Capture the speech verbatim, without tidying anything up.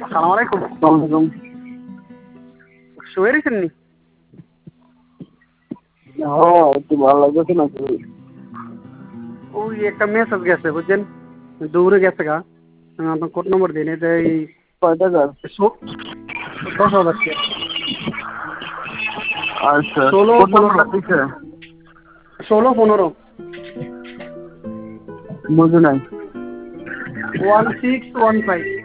আসসালামু আলাইকুম। ওয়ালাইকুম। শুয়ে রয়েছেন নি? হ্যাঁ, একটু ভালো লাগতেছে নাকি? ওই একটা মেসেজ গেছে বুঝছেন, দৌড়ে গেছে গা। আমি আপনার কোড নম্বর দিন, এটা এই কয় টাকার? সো- দশ হাজার টাকা। আচ্ছা, ষোলো কোড নাম্বার পনেরো দিছে? ষোলো পনেরো বুঝি নাই। One six one five.